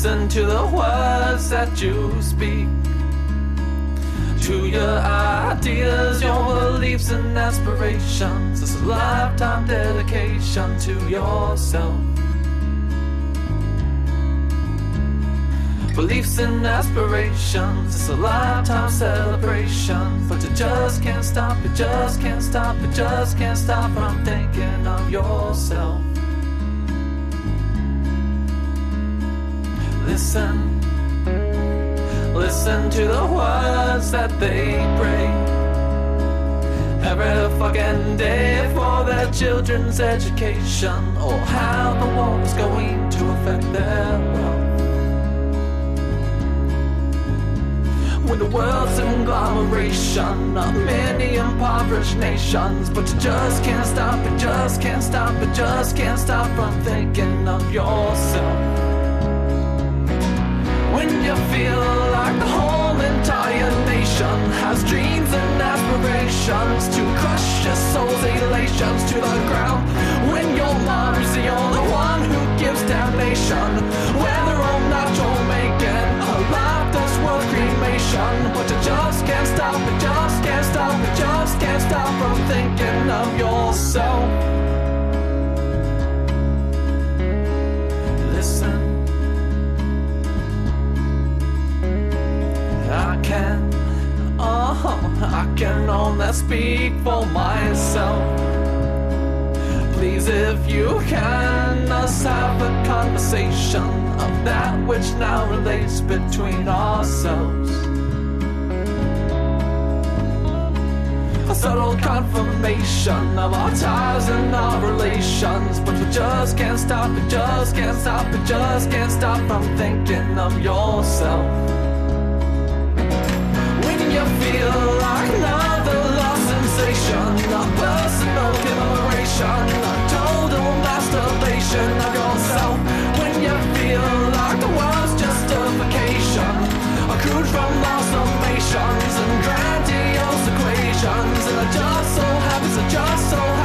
Listen to the words that you speak, to your ideas, your beliefs and aspirations. It's a lifetime dedication to yourself. Beliefs and aspirations, it's a lifetime celebration. But you just can't stop, you just can't stop, you just can't stop from thinking of yourself. Listen, listen to the words that they pray every fucking day for their children's education, or how the war is going to affect their wealth. When the world's an conglomeration of many impoverished nations, but you just can't stop, you just can't stop, you just can't stop from thinking of yourself. When you feel like the whole entire nation has dreams and aspirations to crush your soul's elations to the ground. When your mom's the only one who gives damnation, whether or not you're making a life that's worth cremation. But you just can't stop, you just can't stop, you just can't stop from thinking of yourself. Listen, I can only speak for myself. Please, if you can, let's have a conversation of that which now relates between ourselves. A subtle confirmation of our ties and our relations, but we just can't stop, we just can't stop, we just can't stop from thinking of yourself. You feel like another lost sensation, a personal commemoration, a total masturbation of yourself. When you feel like the world's just a vacation, a crude from lost summations and grandiose equations, and it just so happens, it just so happens